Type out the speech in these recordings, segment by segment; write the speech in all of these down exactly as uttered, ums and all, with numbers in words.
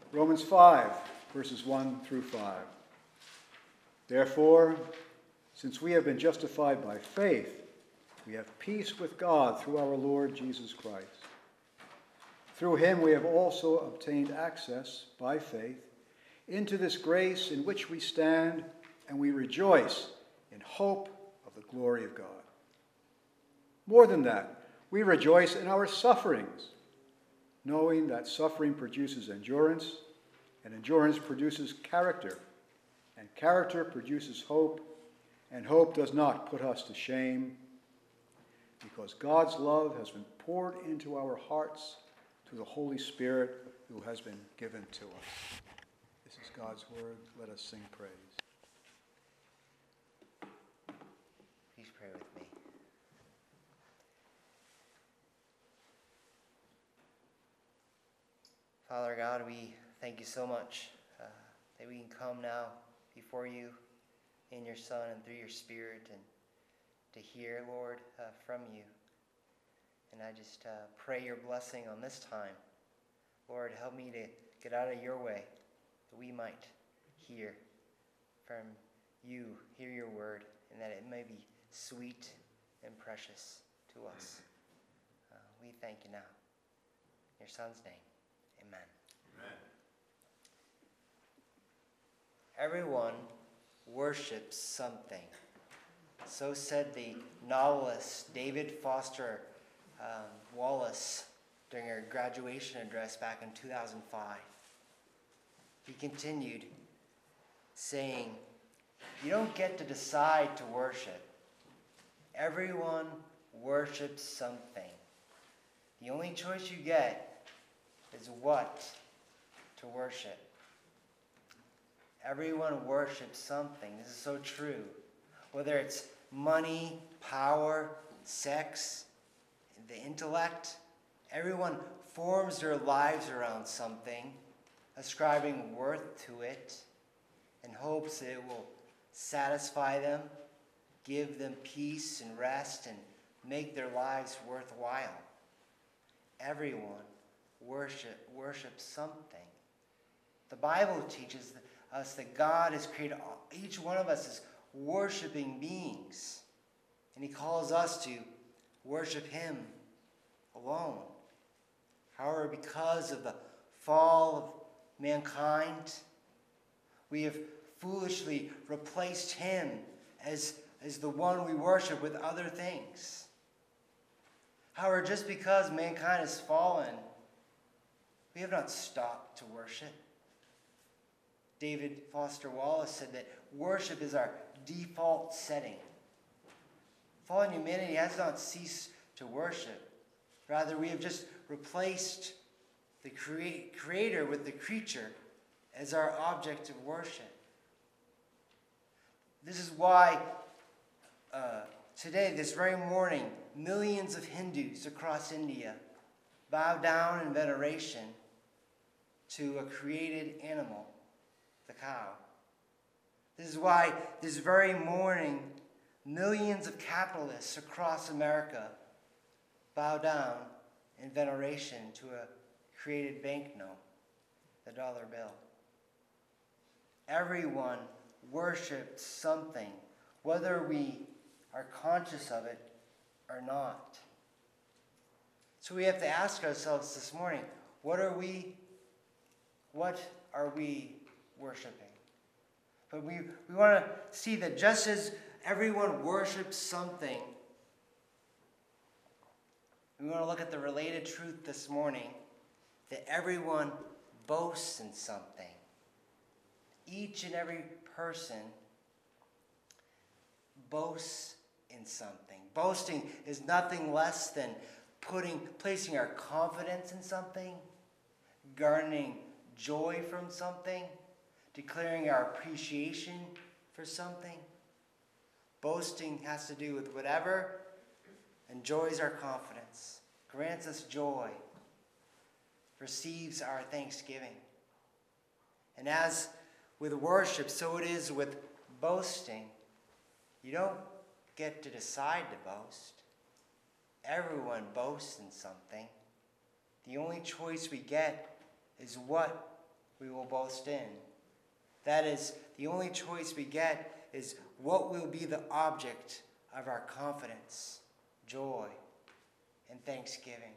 Romans five, verses one through five. Therefore, since we have been justified by faith, we have peace with God through our Lord Jesus Christ. Through him we have also obtained access by faith into this grace in which we stand, and we rejoice in hope of the glory of God. More than that, we rejoice in our sufferings, knowing that suffering produces endurance, and endurance produces character, and character produces hope, and hope does not put us to shame, because God's love has been poured into our hearts through the Holy Spirit who has been given to us. This is God's word. Let us sing praise. Please pray with me. Father God, we thank you so much uh, that we can come now before you in your Son and through your Spirit and to hear, Lord, uh, from you. And I just uh, pray your blessing on this time. Lord, help me to get out of your way that we might hear from you, hear your word, and that it may be sweet and precious to us. Uh, we thank you now. In your Son's name, amen. Amen. Everyone worships something. So said the novelist David Foster um, Wallace during her graduation address back in two thousand five. He continued saying, "You don't get to decide to worship. Everyone worships something. The only choice you get is what to worship." Everyone worships something. This is so true. Whether it's money, power, sex, the intellect, everyone forms their lives around something, ascribing worth to it, and hopes that it will satisfy them, give them peace and rest, and make their lives worthwhile. Everyone worship, worships something. The Bible teaches us that God has created all, each one of us as worshiping beings. And he calls us to worship him alone. However, because of the fall of mankind, we have foolishly replaced him as, as the one we worship with other things. However, just because mankind has fallen, we have not stopped to worship. David Foster Wallace said that worship is our default setting. Fallen humanity has not ceased to worship. Rather, we have just replaced the crea- creator with the creature as our object of worship. This is why uh, today, this very morning, millions of Hindus across India bow down in veneration to a created animal, the cow. This is why this very morning, millions of capitalists across America bow down in veneration to a created banknote, the dollar bill. Everyone worships something, whether we are conscious of it or not. So we have to ask ourselves this morning, what are we, what are we worshiping? But we, we want to see that just as everyone worships something, we want to look at the related truth this morning that everyone boasts in something. Each and every person boasts in something. Boasting is nothing less than putting, placing our confidence in something, garnering joy from something, declaring our appreciation for something. Boasting has to do with whatever enjoys our confidence, grants us joy, receives our thanksgiving. And as with worship, so it is with boasting. You don't get to decide to boast. Everyone boasts in something. The only choice we get is what we will boast in. That is, the only choice we get is what will be the object of our confidence, joy, and thanksgiving.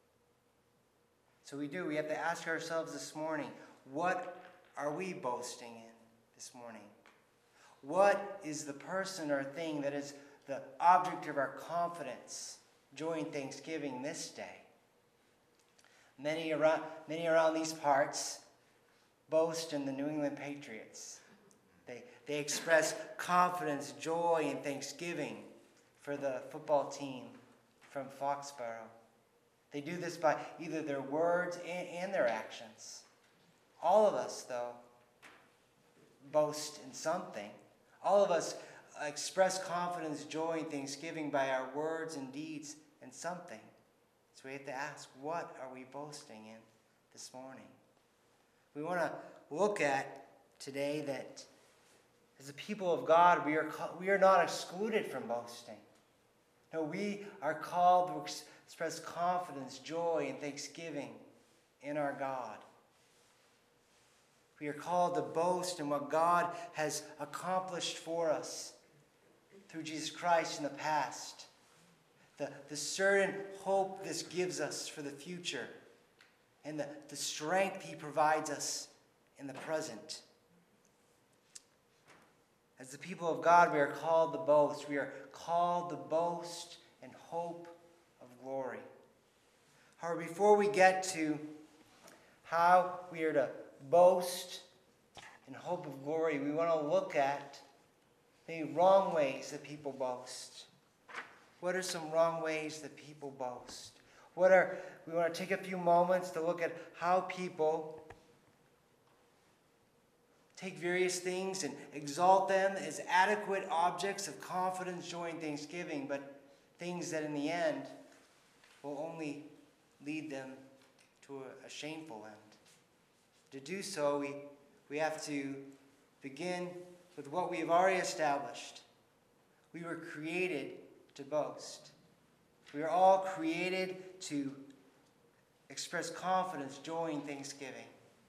So we do, we have to ask ourselves this morning, what are we boasting in this morning? What is the person or thing that is the object of our confidence, joy, and thanksgiving this day? Many around, many around these parts boast in the New England Patriots. They, they express confidence, joy, and thanksgiving for the football team from Foxborough. They do this by either their words and, and their actions. All of us, though, boast in something. All of us express confidence, joy, and thanksgiving by our words and deeds in something. So we have to ask, what are we boasting in this morning? We want to look at today that as a people of God, we are, we are not excluded from boasting. No, we are called to ex- express confidence, joy, and thanksgiving in our God. We are called to boast in what God has accomplished for us through Jesus Christ in the past. The, the certain hope this gives us for the future. And the, the strength he provides us in the present. As the people of God, we are called to boast. We are called to boast in hope of glory. However, before we get to how we are to boast in hope of glory, we want to look at the wrong ways that people boast. What are some wrong ways that people boast? What are we want to take a few moments to look at how people take various things and exalt them as adequate objects of confidence, joy, and thanksgiving, but things that in the end will only lead them to a, a shameful end. To do so, we, we have to begin with what we have already established. We were created to boast. We are all created to express confidence, joy, and thanksgiving.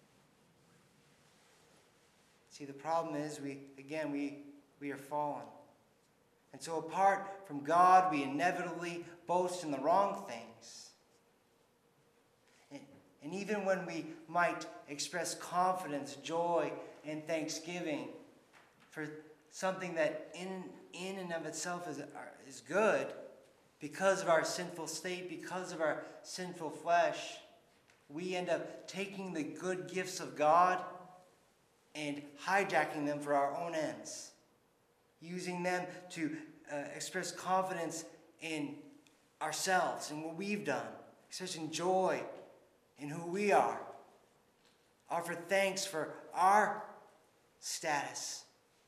See, the problem is, we again, we, we are fallen. And so apart from God, we inevitably boast in the wrong things. And, and even when we might express confidence, joy, and thanksgiving for something that in, in and of itself is, is good, because of our sinful state, because of our sinful flesh, we end up taking the good gifts of God and hijacking them for our own ends, using them to uh, express confidence in ourselves and what we've done, expressing joy in who we are, offer thanks for our status.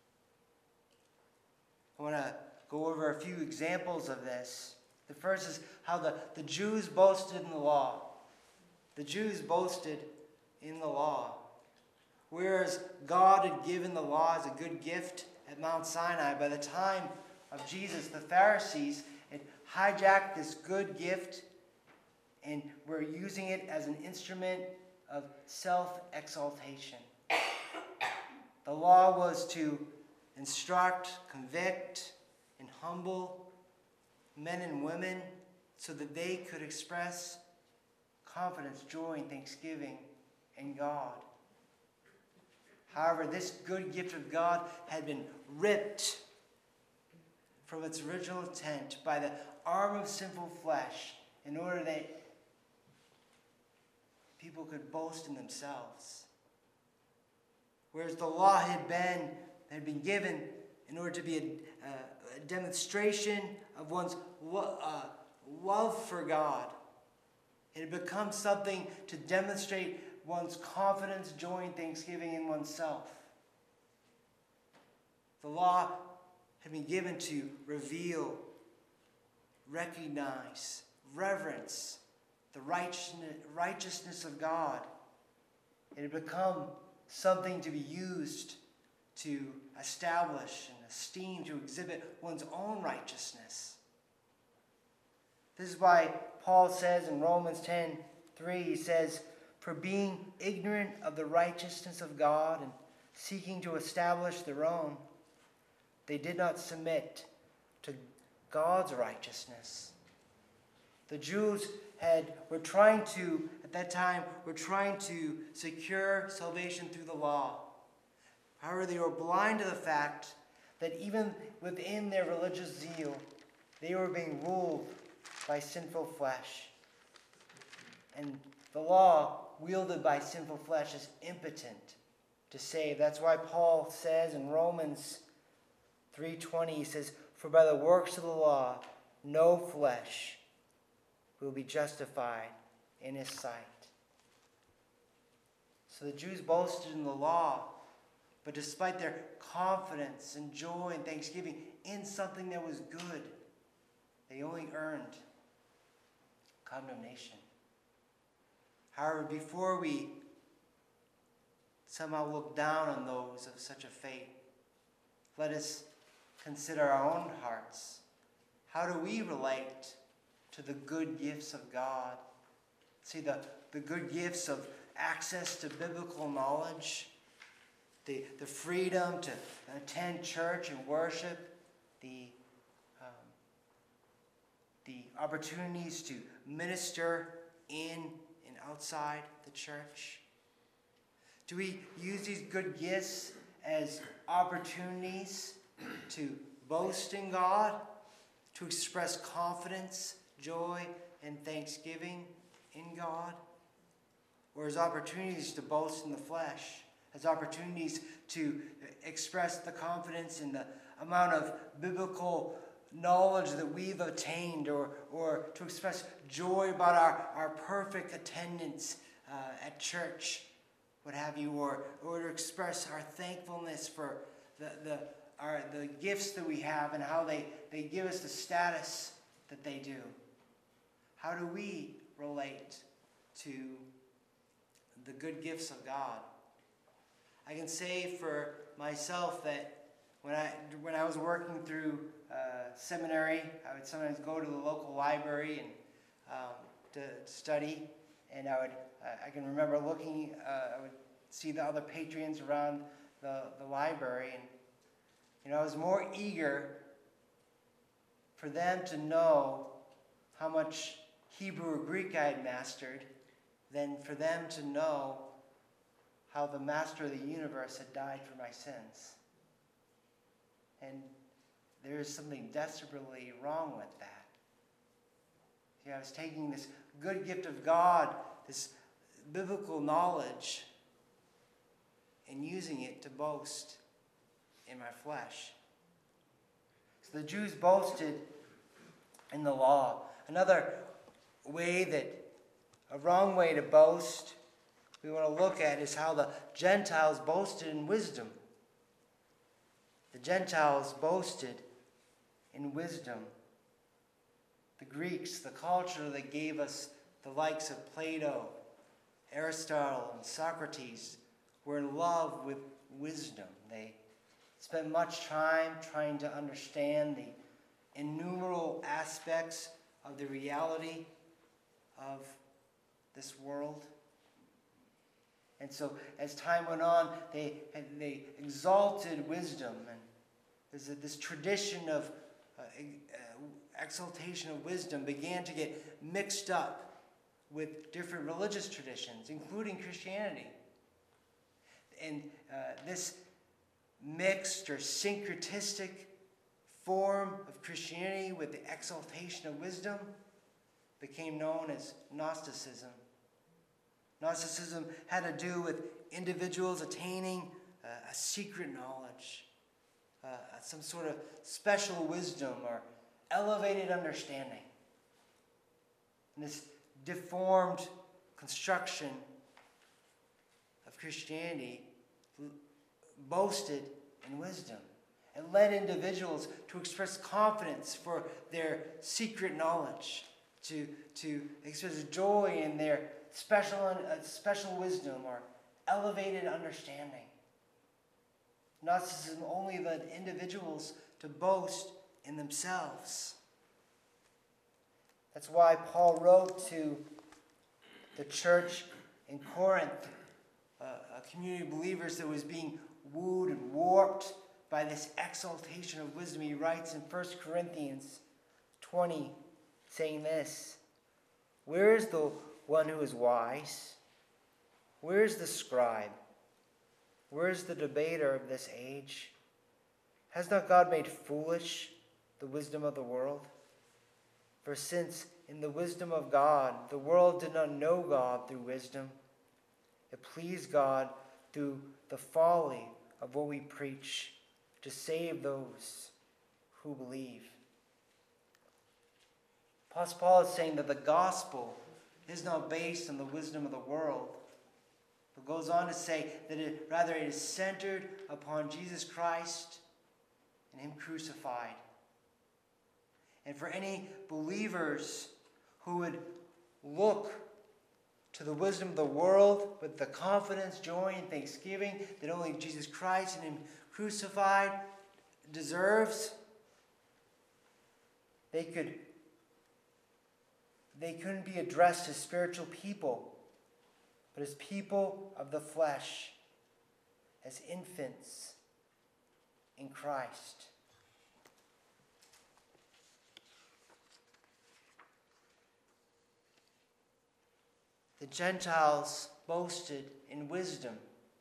I want to go over a few examples of this. The first is how the, the Jews boasted in the law. The Jews boasted in the law. Whereas God had given the law as a good gift at Mount Sinai, by the time of Jesus, the Pharisees had hijacked this good gift and were using it as an instrument of self-exaltation. The law was to instruct, convict, and humble men and women so that they could express confidence, joy, and thanksgiving in God. However, this good gift of God had been ripped from its original intent by the arm of sinful flesh in order that people could boast in themselves. Whereas the law had been, had been given in order to be a, uh, a demonstration of one's lo- uh, love for God. It had become something to demonstrate one's confidence, joy, and thanksgiving in oneself. The law had been given to reveal, recognize, reverence the righteousness, righteousness of God. It had become something to be used to establish and esteem, to exhibit one's own righteousness. This is why Paul says in Romans ten three, he says, for being ignorant of the righteousness of God and seeking to establish their own, they did not submit to God's righteousness. The Jews had were trying to, at that time, were trying to secure salvation through the law. However, they were blind to the fact that even within their religious zeal, they were being ruled by sinful flesh. And the law, wielded by sinful flesh, is impotent to save. That's why Paul says in Romans three twenty, he says, "For by the works of the law, no flesh will be justified in his sight." So the Jews boasted in the law, but despite their confidence and joy and thanksgiving in something that was good, they only earned condemnation. However, before we somehow look down on those of such a fate, let us consider our own hearts. How do we relate to the good gifts of God? See, the, the good gifts of access to biblical knowledge, the, the freedom to attend church and worship, the, um, the opportunities to minister in and outside the church. Do we use these good gifts as opportunities to boast in God, to express confidence, joy, and thanksgiving in God? Or as opportunities to boast in the flesh, as opportunities to express the confidence in the amount of biblical knowledge that we've attained, or, or to express joy about our, our perfect attendance uh, at church, what have you, or, or to express our thankfulness for the, the, our, the gifts that we have and how they, they give us the status that they do. How do we relate to the good gifts of God? I can say for myself that when I when I was working through uh, seminary, I would sometimes go to the local library and um, to study, and I would uh, I can remember looking. Uh, I would see the other patrons around the the library, and you know I was more eager for them to know how much Hebrew or Greek I had mastered than for them to know how the master of the universe had died for my sins. And there is something desperately wrong with that. See, I was taking this good gift of God, this biblical knowledge, and using it to boast in my flesh. So the Jews boasted in the law. Another way that, a wrong way to boast, we want to look at is how the Gentiles boasted in wisdom. The Gentiles boasted in wisdom. The Greeks, the culture that gave us the likes of Plato, Aristotle, and Socrates, were in love with wisdom. They spent much time trying to understand the innumerable aspects of the reality of this world. And so as time went on, they, they exalted wisdom. And there's this tradition of uh, exaltation of wisdom began to get mixed up with different religious traditions, including Christianity. And uh, this mixed or syncretistic form of Christianity with the exaltation of wisdom became known as Gnosticism. Gnosticism had to do with individuals attaining uh, a secret knowledge, uh, some sort of special wisdom or elevated understanding. And this deformed construction of Christianity boasted in wisdom. It led individuals to express confidence for their secret knowledge, to, to express joy in their special, uh, special wisdom or elevated understanding. Gnosticism only led individuals to boast in themselves. That's why Paul wrote to the church in Corinth, uh, a community of believers that was being wooed and warped by this exaltation of wisdom. He writes in First Corinthians twenty, saying this, "Where is the one who is wise? Where is the scribe? Where is the debater of this age? Has not God made foolish the wisdom of the world? For since in the wisdom of God, the world did not know God through wisdom, it pleased God through the folly of what we preach to save those who believe." Apostle Paul is saying that the gospel is not based on the wisdom of the world, but goes on to say that it, rather it is centered upon Jesus Christ and Him crucified. And for any believers who would look to the wisdom of the world with the confidence, joy, and thanksgiving that only Jesus Christ and Him crucified deserves, they could they couldn't be addressed as spiritual people, but as people of the flesh, as infants in Christ. The Gentiles boasted in wisdom,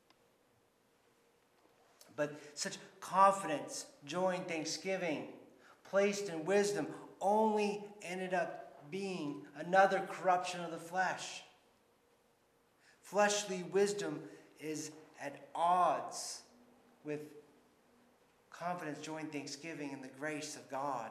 but such confidence, joy, and thanksgiving placed in wisdom only ended up being another corruption of the flesh. Fleshly wisdom is at odds with confidence, joy, and thanksgiving in the grace of God.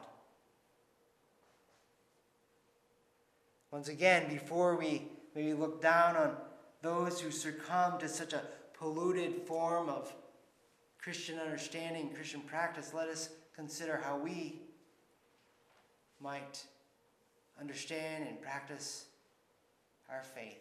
Once again, before we maybe look down on those who succumb to such a polluted form of Christian understanding, Christian practice, let us consider how we might understand and practice our faith.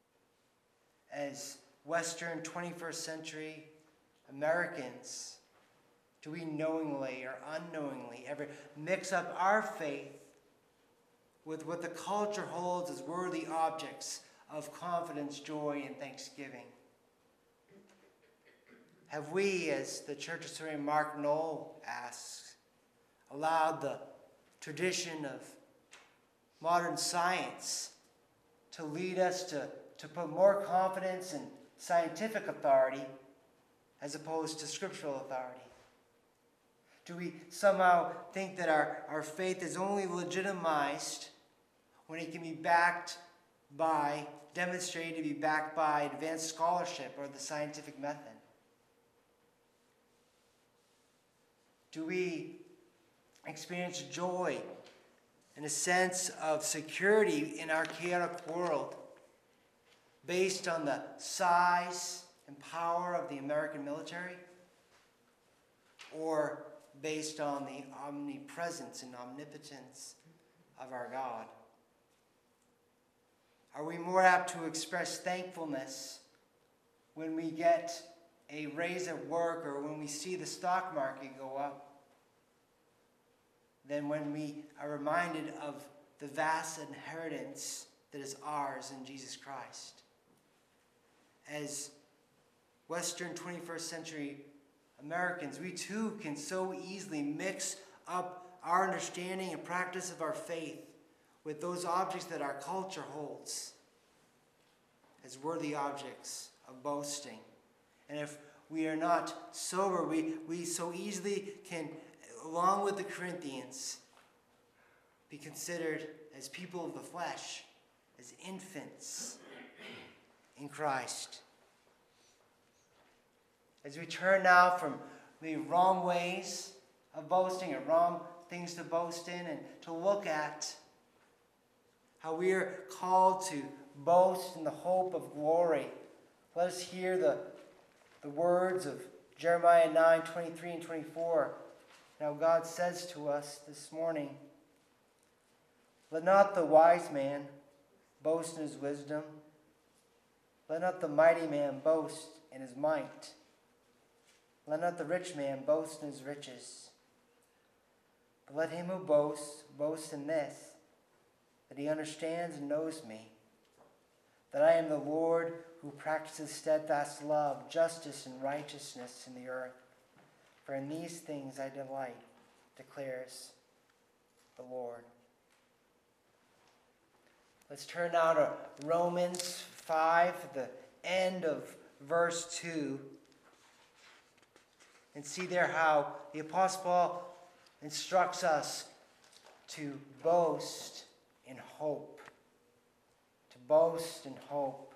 As Western twenty-first century Americans, do we knowingly or unknowingly ever mix up our faith with what the culture holds as worthy objects of confidence, joy, and thanksgiving? Have we, as the church historian Mark Knoll asks, allowed the tradition of modern science to lead us to, to put more confidence in scientific authority as opposed to scriptural authority? Do we somehow think that our, our faith is only legitimized when it can be backed by, demonstrated to be backed by advanced scholarship or the scientific method? Do we experience joy and a sense of security in our chaotic world based on the size and power of the American military, or based on the omnipresence and omnipotence of our God? Are we more apt to express thankfulness when we get a raise at work or when we see the stock market go up than when we are reminded of the vast inheritance that is ours in Jesus Christ? As Western twenty-first century Americans, we too can so easily mix up our understanding and practice of our faith with those objects that our culture holds as worthy objects of boasting. And if we are not sober, we, we so easily can, along with the Corinthians, be considered as people of the flesh, as infants in Christ. As we turn now from the wrong ways of boasting or wrong things to boast in, and to look at how we are called to boast in the hope of glory, let us hear the, the words of Jeremiah nine, twenty-three and twenty-four. Now God says to us this morning, "Let not the wise man boast in his wisdom. Let not the mighty man boast in his might. Let not the rich man boast in his riches. But let him who boasts boast in this, that he understands and knows me, that I am the Lord who practices steadfast love, justice, and righteousness in the earth. For in these things I delight, declares the Lord. Let's turn now to Romans five, the end of verse two, and see there how the Apostle Paul instructs us to boast in hope. To boast in hope.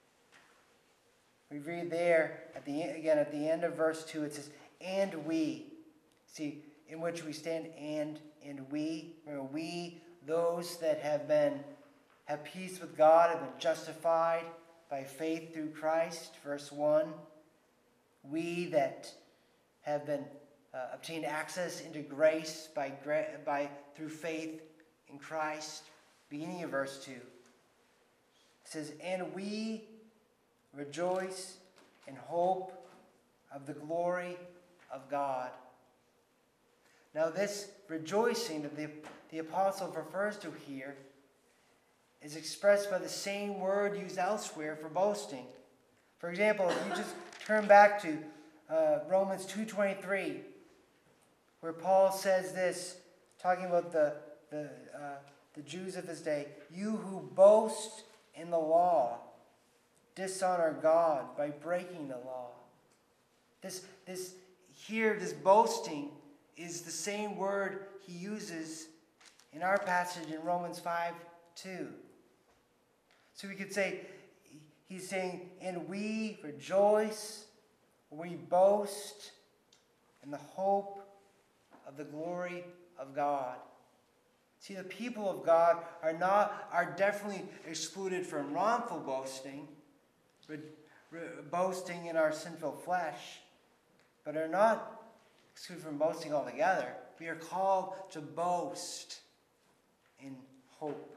We read there, at the again at the end of verse two, it says, and we. See, in which we stand, and, and we. Remember, we, those that have been, have peace with God, have been justified by faith through Christ, verse one. We that have been uh, obtained access into grace by, by through faith in Christ, beginning of verse two. It says, and we rejoice in hope of the glory of God. Now this rejoicing that the, the apostle refers to here is expressed by the same word used elsewhere for boasting. For example, if you just turn back to uh, Romans two twenty-three, where Paul says this, talking about the, the, uh, the Jews of his day, you who boast in the law dishonor God by breaking the law. This, this here, this boasting is the same word he uses in our passage in Romans five two. So we could say, he's saying, and we rejoice, we boast in the hope of the glory of God. See, the people of God are not are definitely excluded from wrongful boasting, but boasting in our sinful flesh, but are not excluded from boasting altogether. We are called to boast in hope.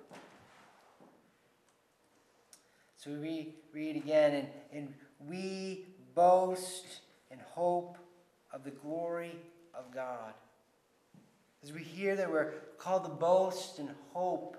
So we read again, and, and we boast in hope of the glory of God. As we hear that we're called to boast in hope,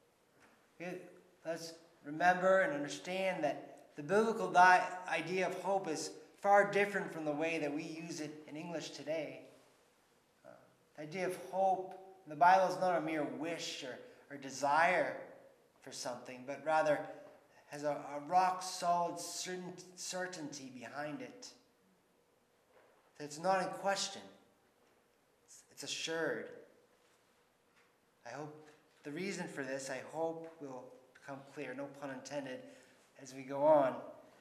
let's remember and understand that the biblical di- idea of hope is far different from the way that we use it in English today. Uh, the idea of hope in the Bible is not a mere wish or, or desire for something, but rather has a, a rock-solid certain, certainty behind it. That it's not in question. It's, it's assured. I hope the reason for this, I hope, will become clear, no pun intended, as we go on.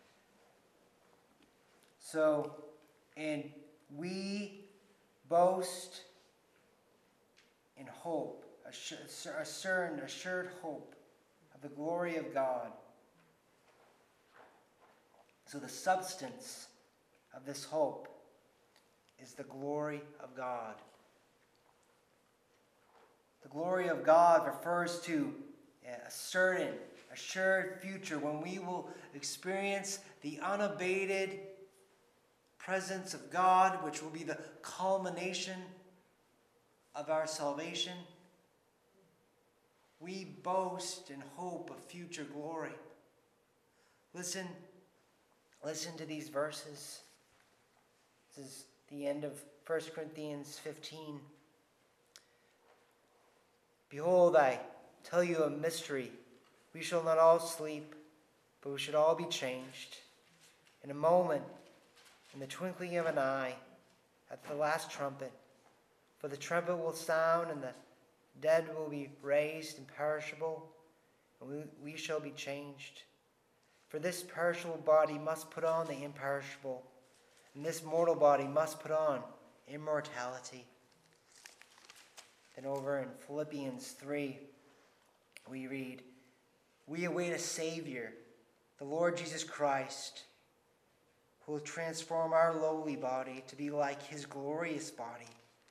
So, and we boast in hope, a certain assured hope of the glory of God. So the substance of this hope is the glory of God. The glory of God refers to a certain, assured future when we will experience the unabated presence of God, which will be the culmination of our salvation. We boast in hope of future glory. Listen, listen to these verses. This is the end of First Corinthians fifteen. Behold, I tell you a mystery. We shall not all sleep, but we should all be changed. In a moment, in the twinkling of an eye, at the last trumpet. For the trumpet will sound, and the dead will be raised imperishable, and we, we shall be changed. For this perishable body must put on the imperishable, and this mortal body must put on immortality. Then over in Philippians three, we read, we await a Savior, the Lord Jesus Christ, who will transform our lowly body to be like his glorious body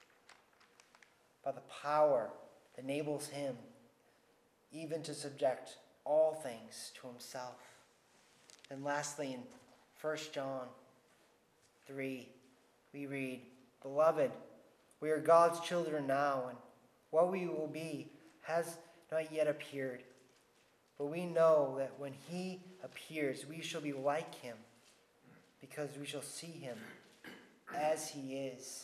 by the power that enables him even to subject all things to himself. And lastly, in First John three, we read, beloved, we are God's children now, and what we will be has not yet appeared. But we know that when he appears, we shall be like him, because we shall see him as he is.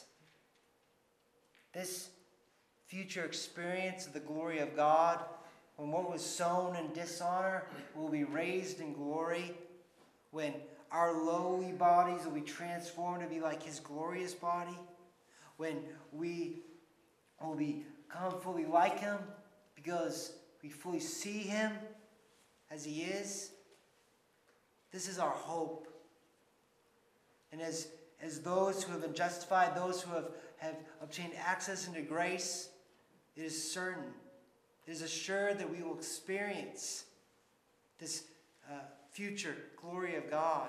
This future experience of the glory of God, when what was sown in dishonor will be raised in glory, when our lowly bodies will be transformed to be like his glorious body, when we will become fully like him because we fully see him as he is. This is our hope. And as, as those who have been justified, those who have, have obtained access into grace, it is certain, it is assured that we will experience this uh, future glory of God.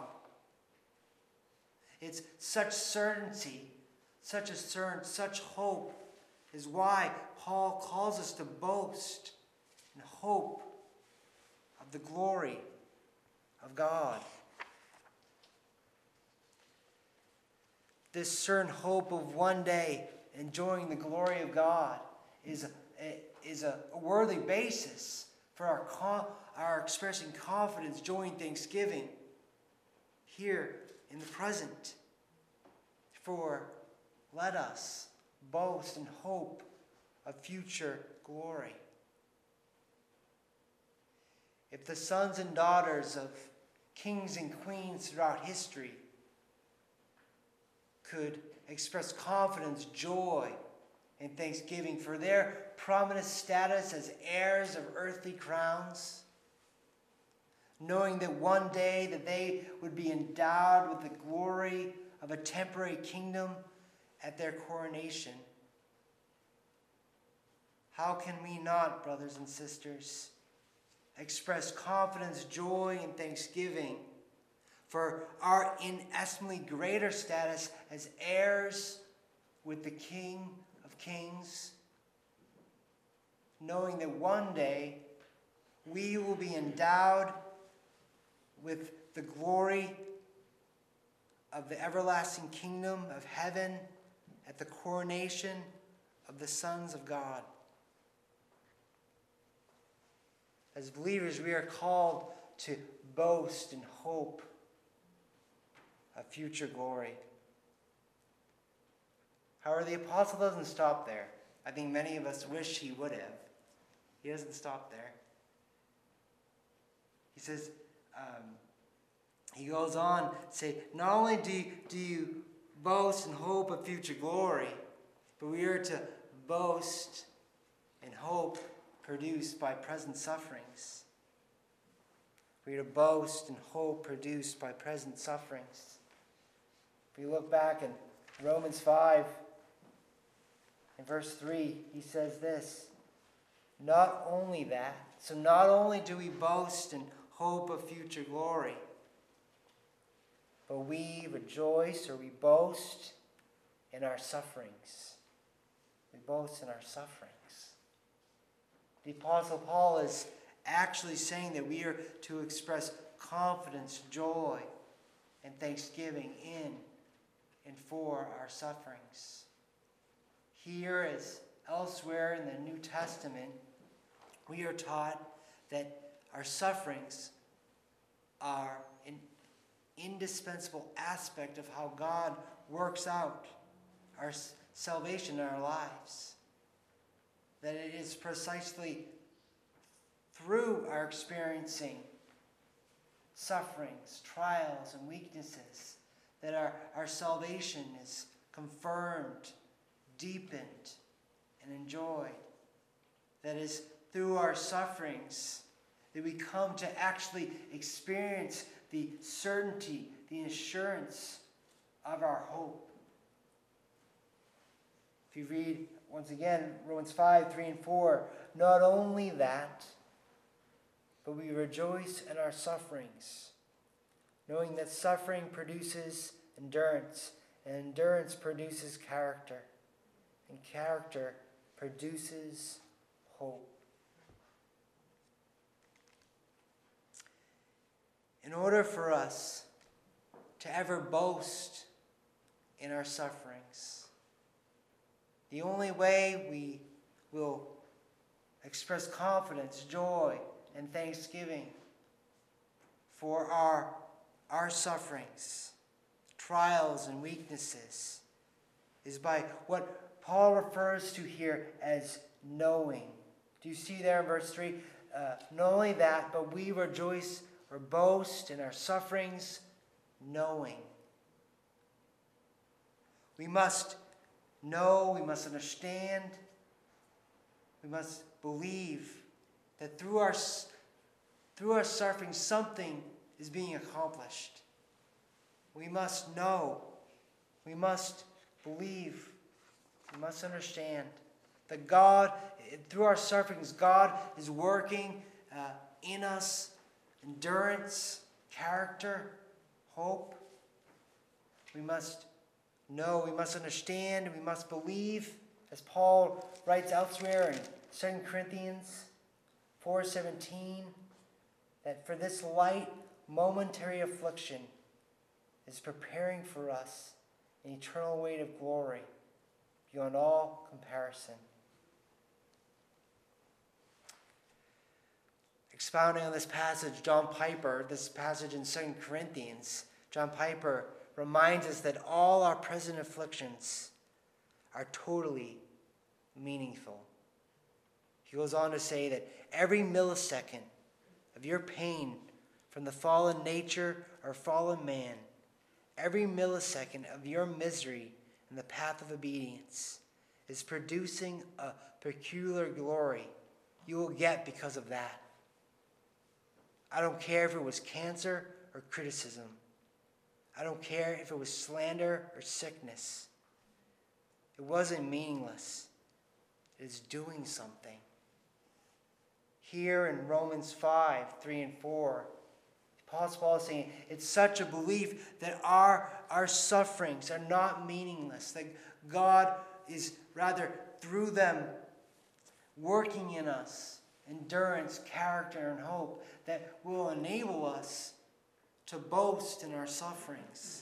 It's such certainty, such assurance, such hope is why Paul calls us to boast and hope of the glory of God. This certain hope of one day enjoying the glory of God is a, is a worthy basis for our, our expressing confidence, joy, and thanksgiving here in the present. For let us boast and hope of future glory. If the sons and daughters of kings and queens throughout history could express confidence, joy, and thanksgiving for their prominent status as heirs of earthly crowns, knowing that one day that they would be endowed with the glory of a temporary kingdom at their coronation, how can we not, brothers and sisters, express confidence, joy, and thanksgiving for our inestimably greater status as heirs with the King of Kings, knowing that one day we will be endowed with the glory of the everlasting kingdom of heaven at the coronation of the sons of God. As believers, we are called to boast and hope of future glory. However, the apostle doesn't stop there. I think many of us wish he would have. He doesn't stop there. He says, um, he goes on to say, not only do you, do you boast and hope of future glory, but we are to boast and hope produced by present sufferings. We are to boast and hope produced by present sufferings. If we look back in Romans five, in verse three, he says this, not only that, so not only do we boast and hope of future glory, but we rejoice or we boast in our sufferings. We boast in our sufferings. The Apostle Paul is actually saying that we are to express confidence, joy, and thanksgiving in and for our sufferings. Here, as elsewhere in the New Testament, we are taught that our sufferings are an indispensable aspect of how God works out our salvation in our lives. That it is precisely through our experiencing sufferings, trials, and weaknesses that our, our salvation is confirmed, deepened, and enjoyed. That is through our sufferings that we come to actually experience the certainty, the assurance of our hope. If you read, once again, Romans five, three, and four, not only that, but we rejoice in our sufferings, knowing that suffering produces endurance, and endurance produces character, and character produces hope. In order for us to ever boast in our sufferings, the only way we will express confidence, joy, and thanksgiving for our, our sufferings, trials, and weaknesses is by what Paul refers to here as knowing. Do you see there in verse three? Uh, not only that, but we rejoice or boast in our sufferings, knowing. We must know, we must understand, we must believe that through our, through our suffering something is being accomplished. We must know, we must believe, we must understand that God, through our sufferings, God is working uh, in us endurance, character, hope. We must know, we must understand, we must believe, as Paul writes elsewhere in Second Corinthians four seventeen, that for this light momentary affliction is preparing for us an eternal weight of glory beyond all comparison. Expounding on this passage, John Piper, this passage in Second Corinthians, John Piper reminds us that all our present afflictions are totally meaningful. He goes on to say that every millisecond of your pain from the fallen nature or fallen man, every millisecond of your misery in the path of obedience is producing a peculiar glory you will get because of that. I don't care if it was cancer or criticism. I don't care if it was slander or sickness. It wasn't meaningless. It is doing something. Here in Romans five, three and four, Apostle Paul is saying it's such a belief that our, our sufferings are not meaningless, that God is rather through them working in us endurance, character, and hope that will enable us to boast in our sufferings.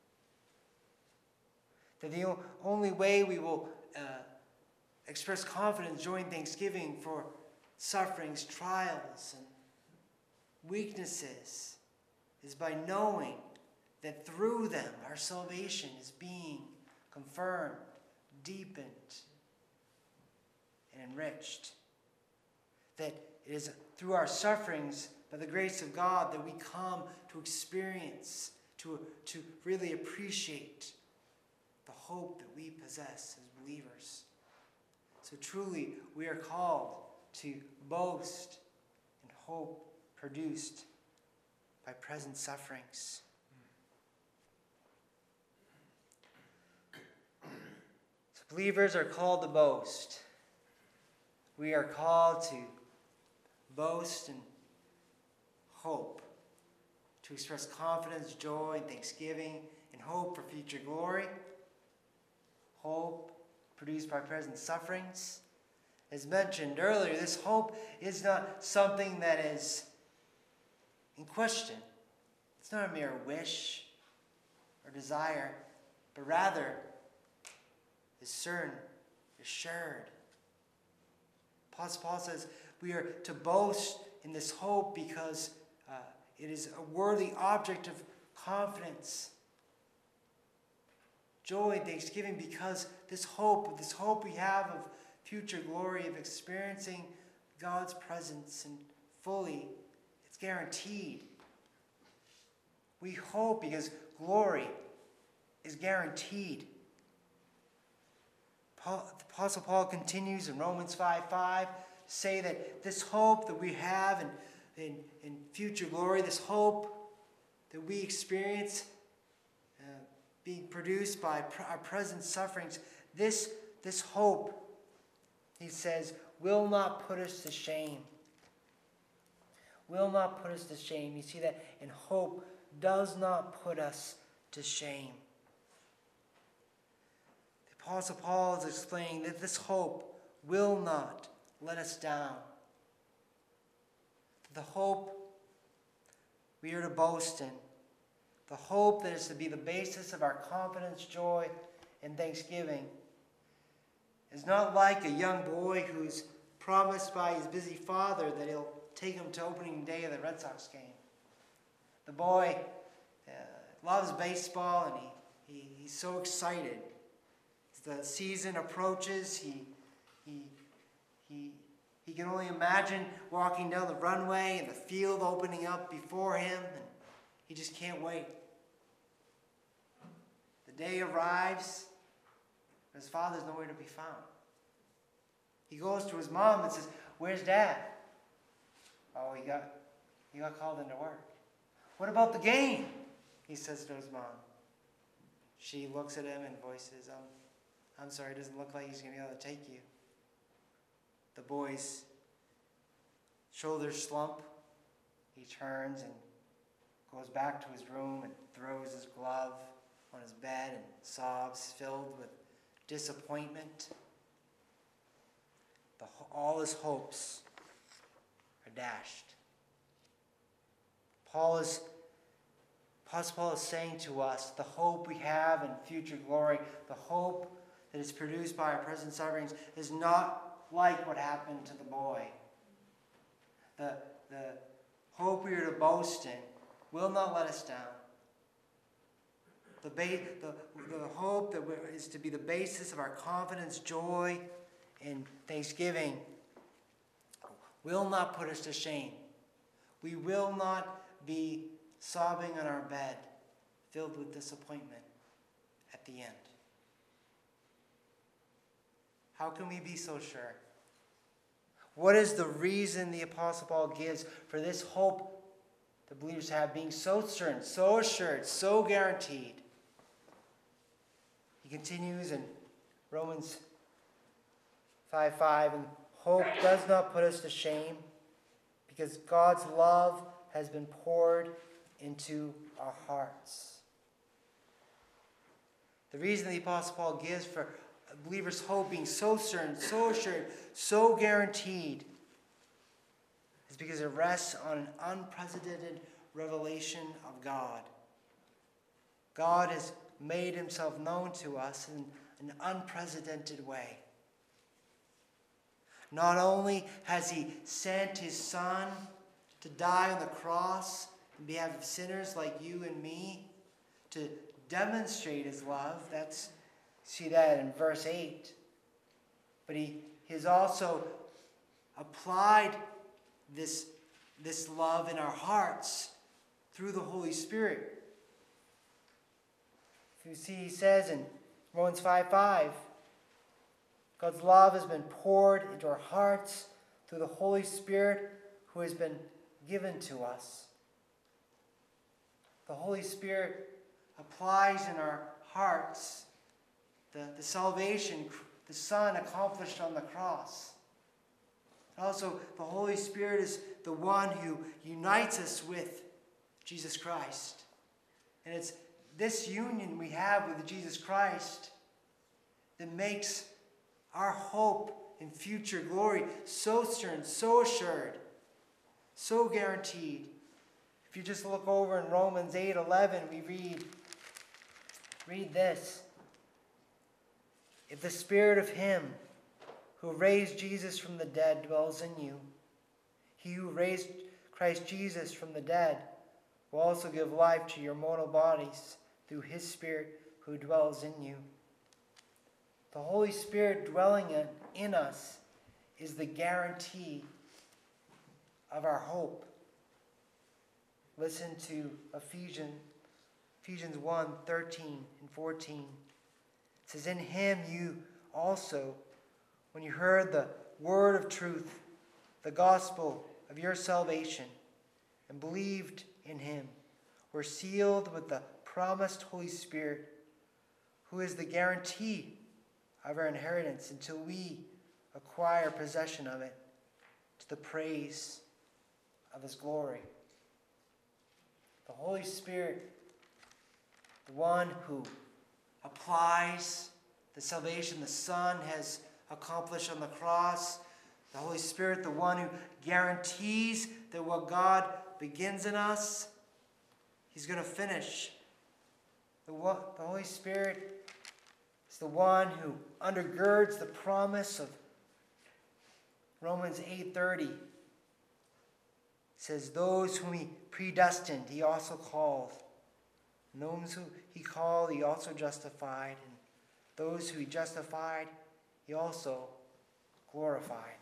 That the only way we will uh, express confidence, joy, and thanksgiving for sufferings, trials, and weaknesses is by knowing that through them our salvation is being confirmed, deepened, and enriched. That it is through our sufferings, by the grace of God, that we come to experience, to, to really appreciate the hope that we possess as believers. So truly, we are called to boast in hope produced by present sufferings. So believers are called to boast. We are called to boast in hope, to express confidence, joy, and thanksgiving, and hope for future glory. Hope produced by present sufferings. As mentioned earlier, this hope is not something that is in question. It's not a mere wish or desire, but rather is certain, assured. Apostle Paul says we are to boast in this hope because uh, it is a worthy object of confidence, joy, and thanksgiving, because this hope, this hope we have of future glory, of experiencing God's presence and fully, it's guaranteed. We hope because glory is guaranteed. Paul, the Apostle Paul continues in Romans five five to say that this hope that we have in, in, in future glory, this hope that we experience uh, being produced by pr- our present sufferings, this, this hope, he says, will not put us to shame. Will not put us to shame. You see that? And hope does not put us to shame. The Apostle Paul is explaining that this hope will not let us down. The hope we are to boast in, the hope that is to be the basis of our confidence, joy, and thanksgiving, is not like a young boy who's promised by his busy father that he'll take him to opening day of the Red Sox game. The boy uh, loves baseball, and he, he he's so excited. As the season approaches, he he he he can only imagine walking down the runway and the field opening up before him, and he just can't wait. The day arrives, and his father's nowhere to be found. He goes to his mom and says, "Where's Dad?" "Oh, he got he got called into work." "What about the game?" he says to his mom. She looks at him and voices, um, "I'm sorry, it doesn't look like he's going to be able to take you." The boy's shoulders slump. He turns and goes back to his room and throws his glove on his bed and sobs, filled with disappointment. The, all his hopes are dashed. Paul is, Apostle Paul is saying to us, the hope we have in future glory, the hope that is produced by our present sufferings, is not like what happened to the boy. The, the hope we are to boast in will not let us down. The, ba- the, the hope that is to be the basis of our confidence, joy, and thanksgiving will not put us to shame. We will not be sobbing on our bed, filled with disappointment at the end. How can we be so sure? What is the reason the Apostle Paul gives for this hope the believers have being so certain, so assured, so guaranteed? He continues in Romans five five, and hope does not put us to shame, because God's love has been poured into our hearts. The reason the Apostle Paul gives for a believer's hope being so certain, so assured, so guaranteed is because it rests on an unprecedented revelation of God. God has made himself known to us in an unprecedented way. Not only has he sent his Son to die on the cross on behalf of sinners like you and me, to demonstrate his love. That's, see that in verse eight. But he has also applied this, this love in our hearts through the Holy Spirit. You see, he says in Romans five five, God's love has been poured into our hearts through the Holy Spirit who has been given to us. The Holy Spirit applies in our hearts the, the salvation the Son accomplished on the cross. Also, the Holy Spirit is the one who unites us with Jesus Christ. And it's this union we have with Jesus Christ that makes our hope in future glory so certain, so assured, so guaranteed. If you just look over in Romans eight eleven, we read, read this. If the Spirit of him who raised Jesus from the dead dwells in you, he who raised Christ Jesus from the dead will also give life to your mortal bodies through his Spirit who dwells in you. The Holy Spirit dwelling in, in us is the guarantee of our hope. Listen to Ephesians, Ephesians one, thirteen and fourteen. It says, in him you also, when you heard the word of truth, the gospel of your salvation, and believed in him, were sealed with the promised Holy Spirit, who is the guarantee of our inheritance until we acquire possession of it, to the praise of his glory. The Holy Spirit, the one who applies the salvation the Son has accomplished on the cross. The Holy Spirit, the one who guarantees that what God begins in us, he's going to finish. The, the Holy Spirit is the one who undergirds the promise of Romans eight thirty. says, those whom he predestined, he also called. And those who he called, he also justified. And those who he justified, he also glorified.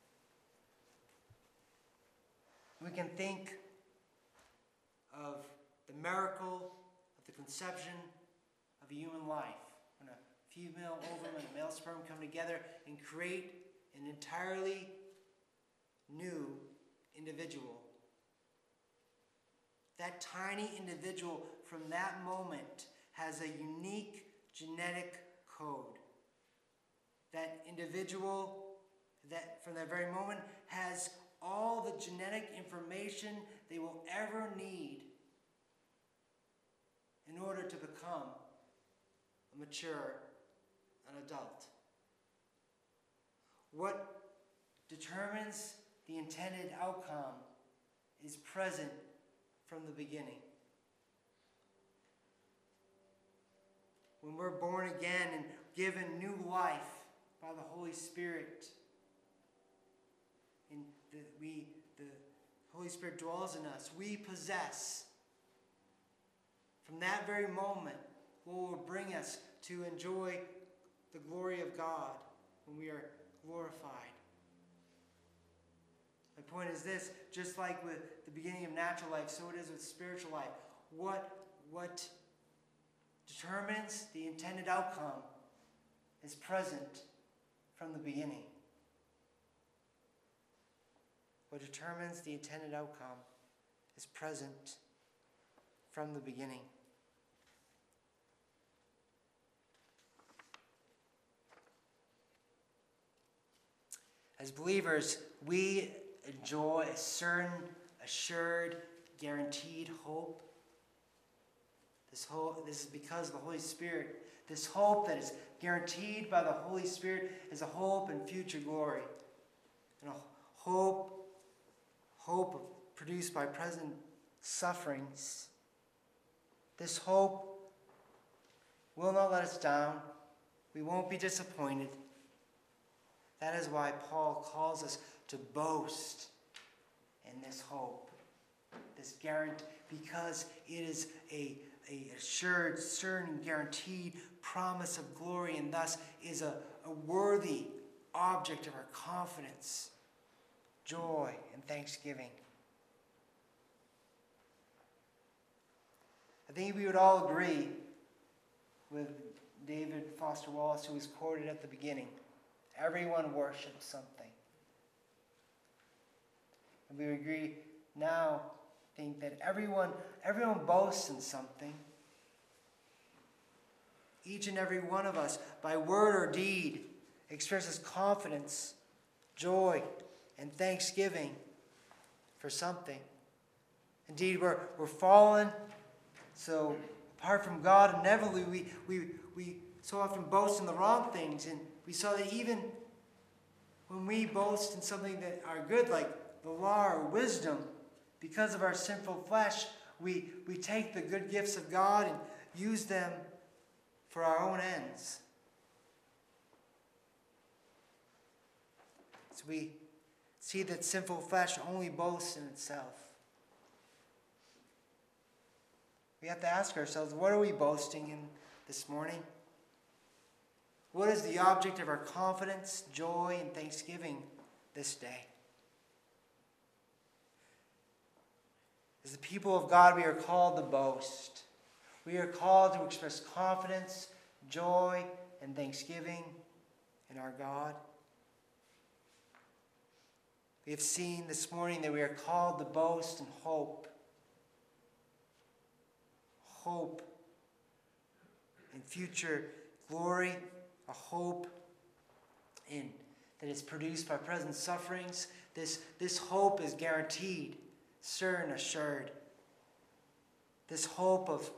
We can think of the miracle of the conception of a human life, when a female ovum and a male sperm come together and create an entirely new individual. That tiny individual from that moment has a unique genetic code. That individual, that from that very moment, has all the genetic information they will ever need in order to become a mature, an adult. What determines the intended outcome is present from the beginning. When we're born again and given new life by the Holy Spirit, and the, we, the Holy Spirit dwells in us, we possess from that very moment what will bring us to enjoy the glory of God when we are glorified. My point is this, just like with the beginning of natural life, so it is with spiritual life. What, what determines the intended outcome is present from the beginning. What determines the intended outcome is present from the beginning. As believers, we enjoy a certain, assured, guaranteed hope. This hope, this is because of the Holy Spirit. This hope that is guaranteed by the Holy Spirit is a hope in future glory. And a hope, hope produced by present sufferings. This hope will not let us down. We won't be disappointed. That is why Paul calls us to boast in this hope, this guarantee, because it is a, a assured, certain, guaranteed promise of glory, and thus is a, a worthy object of our confidence, joy, and thanksgiving. I think we would all agree with David Foster Wallace, who was quoted at the beginning. Everyone worships something. And we would agree now, think that everyone, everyone boasts in something. Each and every one of us, by word or deed, expresses confidence, joy, and thanksgiving for something. Indeed, we're, we're fallen, so apart from God, inevitably we, we, we so often boast in the wrong things. And we saw that even when we boast in something that are good, like the law or wisdom, because of our sinful flesh, we, we take the good gifts of God and use them for our own ends. So we see that sinful flesh only boasts in itself. We have to ask ourselves, what are we boasting in this morning? What is the object of our confidence, joy, and thanksgiving this day? As the people of God, we are called to boast. We are called to express confidence, joy, and thanksgiving in our God. We have seen this morning that we are called to boast in hope. Hope in future glory, a hope in that is produced by present sufferings. This, this hope is guaranteed, certain, assured. This hope of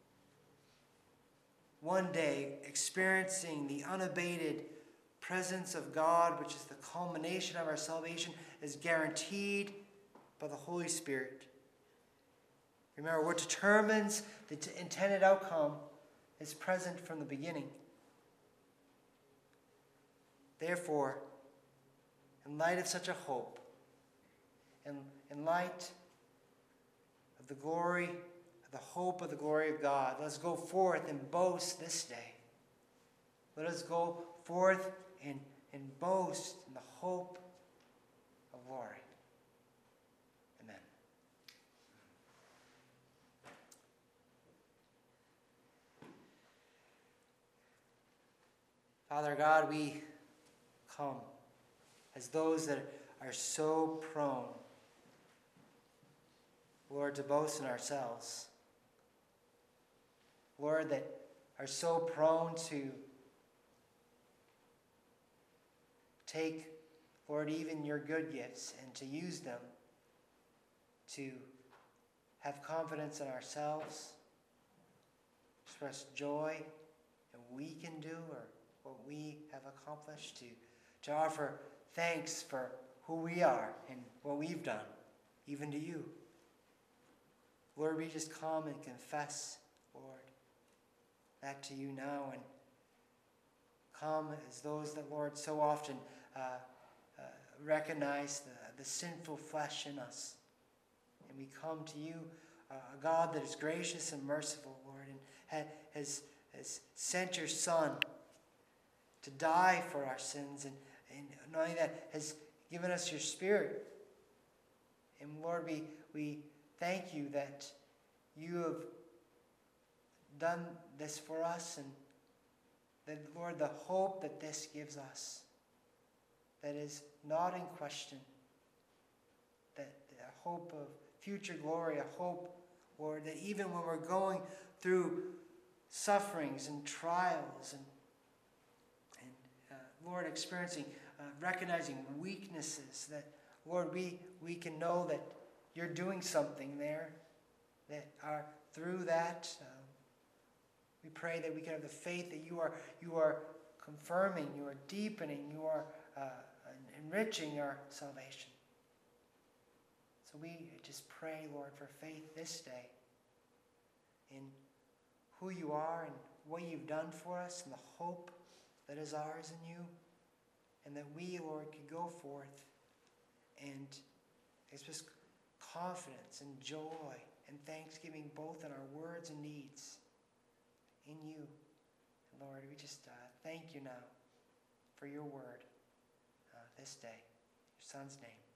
one day experiencing the unabated presence of God, which is the culmination of our salvation, is guaranteed by the Holy Spirit. Remember, what determines the t- intended outcome is present from the beginning. Therefore, in light of such a hope, and in light of the glory, of the hope of the glory of God, let us go forth and boast this day. Let us go forth and, and boast in the hope of glory. Amen. Father God, we come as those that are so prone, Lord, to boast in ourselves. Lord, that are so prone to take, Lord, even your good gifts and to use them to have confidence in ourselves, express joy in what we can do or what we have accomplished, to, to offer thanks for who we are and what we've done, even to you. Lord, we just come and confess, Lord, that to you now, and come as those that, Lord, so often uh, uh, recognize the, the sinful flesh in us. And we come to you, uh, a God that is gracious and merciful, Lord, and ha- has, has sent your Son to die for our sins, and, and not only that, has given us your Spirit. And Lord, we, we thank you that you have done this for us, and that, Lord, the hope that this gives us, that is not in question, that a hope of future glory, a hope, Lord, that even when we're going through sufferings and trials and, and uh, Lord, experiencing, uh, recognizing weaknesses, that, Lord, we, we can know that you're doing something there, that are through that, um, we pray that we can have the faith that you are you are confirming, you are deepening, you are uh, enriching our salvation. So we just pray, Lord, for faith this day in who you are and what you've done for us and the hope that is ours in you, and that we, Lord, could go forth and express confidence and joy and thanksgiving both in our words and deeds in you. And Lord, we just uh, thank you now for your word uh, this day. In your Son's name.